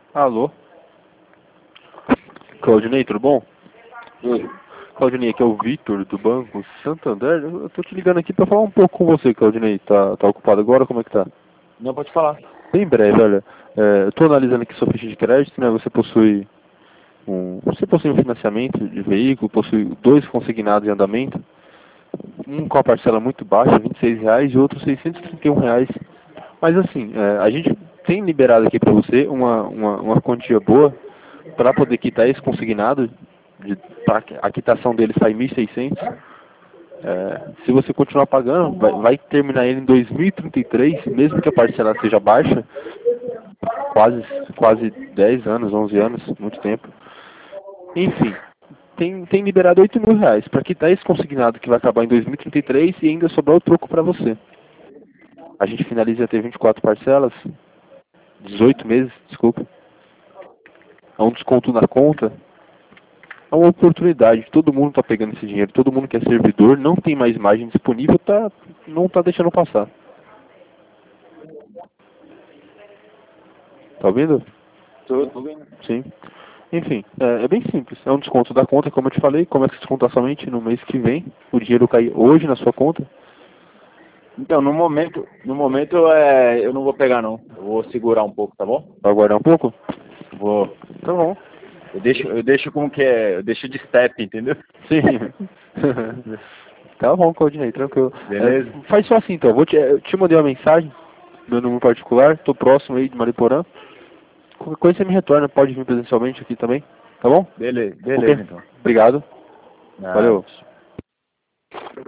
Alô? Claudinei, tudo bom? Oi. Claudinei, aqui é o Vitor, do Banco Santander. Eu tô te ligando aqui pra falar um pouco com você, Claudinei. Tá ocupado agora? Como é que tá? Não, pode falar. Bem breve, olha. Eu tô analisando aqui sua ficha de crédito, né? Você possui um financiamento de veículo, possui dois consignados em andamento, um com a parcela muito baixa, R$ 26, e outro R$ 631. Mas assim, a gente tem liberado aqui para você uma quantia boa para poder quitar esse consignado, a quitação dele sai 1.600. Se você continuar pagando, vai terminar ele em 2033, mesmo que a parcela seja baixa, quase, quase 10 anos, 11 anos, muito tempo. Enfim, tem liberado R$ 8.000 para quitar esse consignado que vai acabar em 2033 e ainda sobrar o troco para você. A gente finaliza até 24 parcelas, 18 meses, desculpa. É um desconto na conta. É uma oportunidade. Todo mundo está pegando esse dinheiro. Todo mundo que é servidor, não tem mais margem disponível, não está deixando passar. Tá ouvindo? Tô vendo. Sim. Enfim, é bem simples. É um desconto da conta, como eu te falei. Começa a descontar somente no mês que vem. O dinheiro cai hoje na sua conta. Então, no momento eu não vou pegar não. Eu vou segurar um pouco, tá bom? Vai aguardar um pouco? Vou. Tá bom. Eu deixo como que é, eu deixo de step, entendeu? Sim. Tá bom, Claudinei, tranquilo. Beleza? Faz só assim então. Eu te mandei uma mensagem, meu número particular. Tô próximo aí de Mariporã. Qualquer coisa você me retorna. Pode vir presencialmente aqui também. Tá bom? Beleza, Ok. beleza então. Obrigado. Nada. Valeu.